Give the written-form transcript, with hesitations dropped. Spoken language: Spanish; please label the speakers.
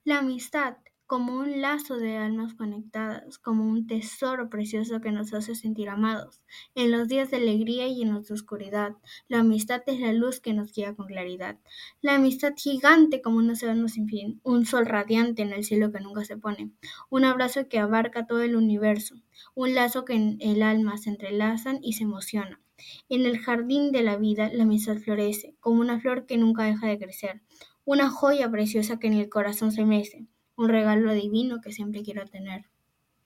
Speaker 1: La amistad, como un lazo de almas conectadas, como un tesoro precioso que nos hace sentir amados, en los días de alegría y en los de oscuridad. La amistad es la luz que nos guía con claridad. La amistad gigante como un océano sin fin, un sol radiante en el cielo que nunca se pone, un abrazo que abarca todo el universo, un lazo que en el alma se entrelazan y se emociona. En el jardín de la vida la amistad florece, como una flor que nunca deja de crecer, una joya preciosa que en el corazón se mece, un regalo divino que siempre quiero tener.